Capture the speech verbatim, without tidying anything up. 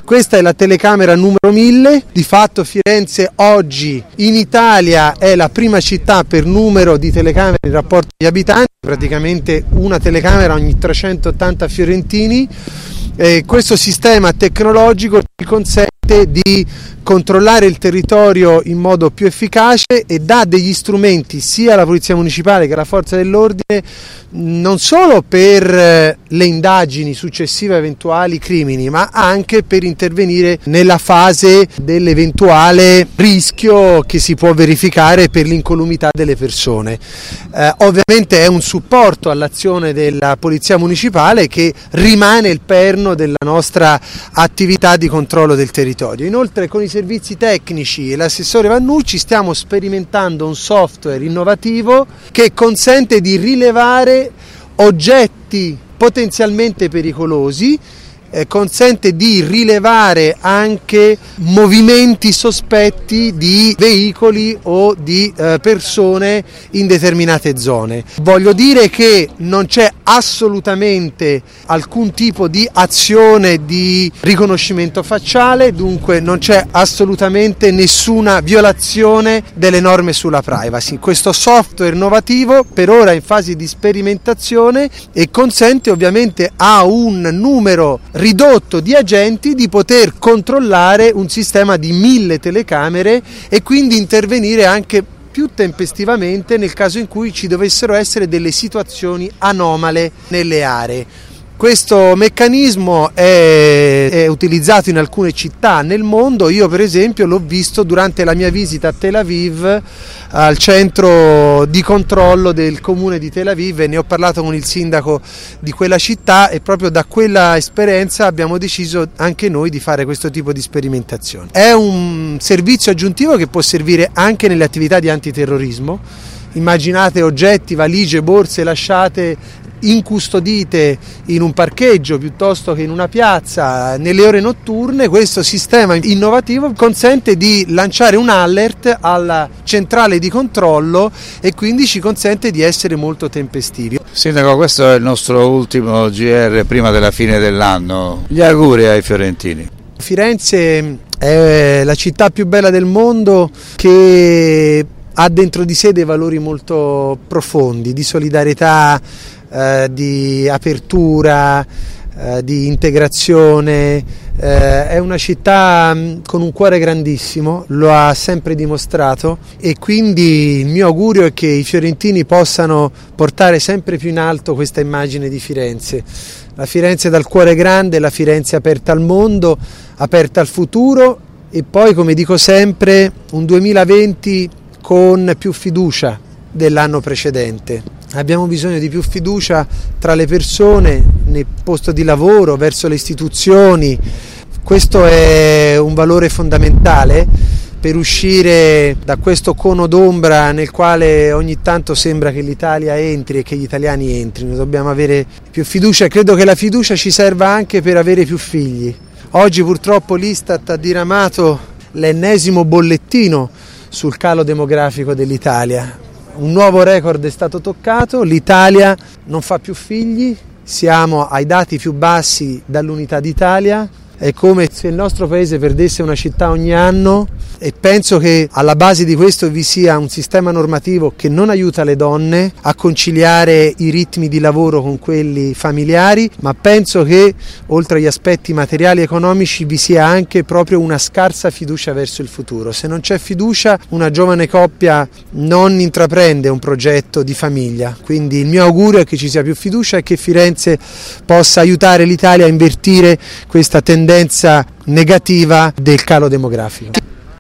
Questa è la telecamera numero mille, di fatto Firenze oggi in Italia è la prima città per numero di telecamere in rapporto agli abitanti, praticamente una telecamera ogni trecentottanta fiorentini. Eh, questo sistema tecnologico ci consente di controllare il territorio in modo più efficace e dà degli strumenti sia alla Polizia Municipale che alla Forza dell'Ordine non solo per le indagini successive a eventuali crimini, ma anche per intervenire nella fase dell'eventuale rischio che si può verificare per l'incolumità delle persone. Eh, ovviamente è un supporto all'azione della Polizia Municipale che rimane il perno della nostra attività di controllo del territorio. Inoltre con i servizi tecnici e l'assessore Vannucci stiamo sperimentando un software innovativo che consente di rilevare oggetti potenzialmente pericolosi, eh, consente di rilevare anche movimenti sospetti di veicoli o di eh, persone in determinate zone. Voglio dire che non c'è assolutamente alcun tipo di azione di riconoscimento facciale, dunque non c'è assolutamente nessuna violazione delle norme sulla privacy. Questo software innovativo per ora è in fase di sperimentazione e consente ovviamente a un numero ridotto di agenti di poter controllare un sistema di mille telecamere e quindi intervenire anche più tempestivamente nel caso in cui ci dovessero essere delle situazioni anomale nelle aree. Questo meccanismo è, è utilizzato in alcune città nel mondo. Io per esempio l'ho visto durante la mia visita a Tel Aviv, al centro di controllo del comune di Tel Aviv, e ne ho parlato con il sindaco di quella città e proprio da quella esperienza abbiamo deciso anche noi di fare questo tipo di sperimentazione. È un servizio aggiuntivo che può servire anche nelle attività di antiterrorismo. Immaginate oggetti, valigie, borse lasciate incustodite in un parcheggio piuttosto che in una piazza nelle ore notturne. Questo sistema innovativo consente di lanciare un alert alla centrale di controllo e quindi ci consente di essere molto tempestivi. Sindaco, questo è il nostro ultimo G R prima della fine dell'anno. Gli auguri ai fiorentini. Firenze è la città più bella del mondo che ha dentro di sé dei valori molto profondi, di solidarietà, eh, di apertura, eh, di integrazione. Eh, è una città mh, con un cuore grandissimo, lo ha sempre dimostrato, e quindi il mio augurio è che i fiorentini possano portare sempre più in alto questa immagine di Firenze. La Firenze dal cuore grande, la Firenze aperta al mondo, aperta al futuro, e poi, come dico sempre, un duemilaventi con più fiducia dell'anno precedente. Abbiamo bisogno di più fiducia tra le persone, nel posto di lavoro, verso le istituzioni. Questo è un valore fondamentale per uscire da questo cono d'ombra nel quale ogni tanto sembra che l'Italia entri e che gli italiani entrino. Dobbiamo avere più fiducia e credo che la fiducia ci serva anche per avere più figli. Oggi purtroppo l'Istat ha diramato l'ennesimo bollettino sul calo demografico dell'Italia. Un nuovo record è stato toccato, l'Italia non fa più figli, siamo ai dati più bassi dall'Unità d'Italia, è come se il nostro paese perdesse una città ogni anno, e penso che alla base di questo vi sia un sistema normativo che non aiuta le donne a conciliare i ritmi di lavoro con quelli familiari, ma penso che oltre agli aspetti materiali e economici vi sia anche proprio una scarsa fiducia verso il futuro. Se non c'è fiducia, una giovane coppia non intraprende un progetto di famiglia, quindi il mio augurio è che ci sia più fiducia e che Firenze possa aiutare l'Italia a invertire questa tendenza negativa del calo demografico.